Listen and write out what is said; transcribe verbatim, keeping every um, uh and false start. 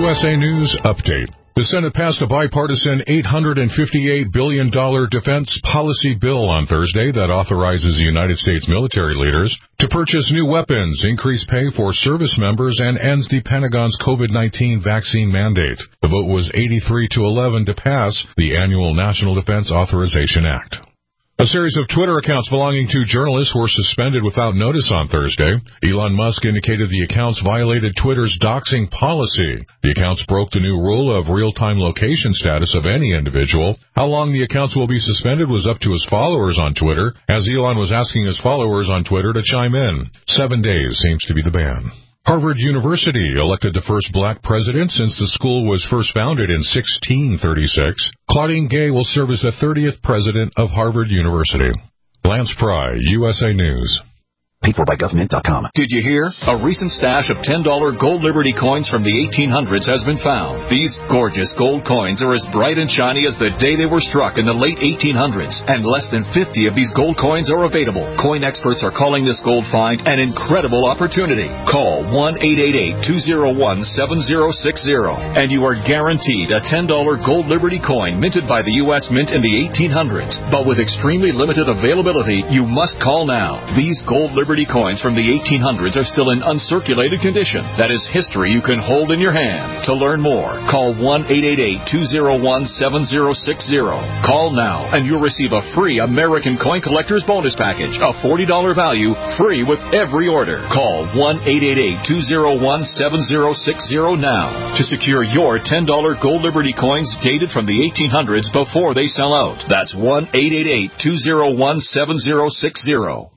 U S A News Update. The Senate passed a bipartisan eight hundred fifty-eight billion dollars defense policy bill on Thursday that authorizes the United States military leaders to purchase new weapons, increase pay for service members, and ends the Pentagon's COVID nineteen vaccine mandate. The vote was eighty-three to eleven to pass the annual National Defense Authorization Act. A series of Twitter accounts belonging to journalists were suspended without notice on Thursday. Elon Musk indicated the accounts violated Twitter's doxing policy. The accounts broke the new rule of real-time location status of any individual. How long the accounts will be suspended was up to his followers on Twitter, as Elon was asking his followers on Twitter to chime in. Seven days seems to be the ban. Harvard University elected the first black president since the school was first founded in sixteen thirty-six. Claudine Gay will serve as the thirtieth president of Harvard University. Lance Pry, U S A News. Paid for by government dot com. Did you hear? A recent stash of ten dollar gold Liberty coins from the eighteen hundreds has been found. These gorgeous gold coins are as bright and shiny as the day they were struck in the late eighteen hundreds, and less than fifty of these gold coins are available. Coin experts are calling this gold find an incredible opportunity. Call one eight eight eight, two oh one, seven oh six oh, and you are guaranteed a ten dollar gold Liberty coin minted by the U S Mint in the eighteen hundreds. But with extremely limited availability, you must call now. These gold Liberty Liberty coins from the eighteen hundreds are still in uncirculated condition. That is history you can hold in your hand. To learn more, call one eight eight eight, two oh one, seven oh six oh. Call now and you'll receive a free American Coin Collector's Bonus Package, a forty dollars value, free with every order. Call one eight eight eight, two oh one, seven oh six oh now to secure your ten dollar gold Liberty coins dated from the eighteen hundreds before they sell out. That's one eight eight eight, two oh one, seven oh six oh.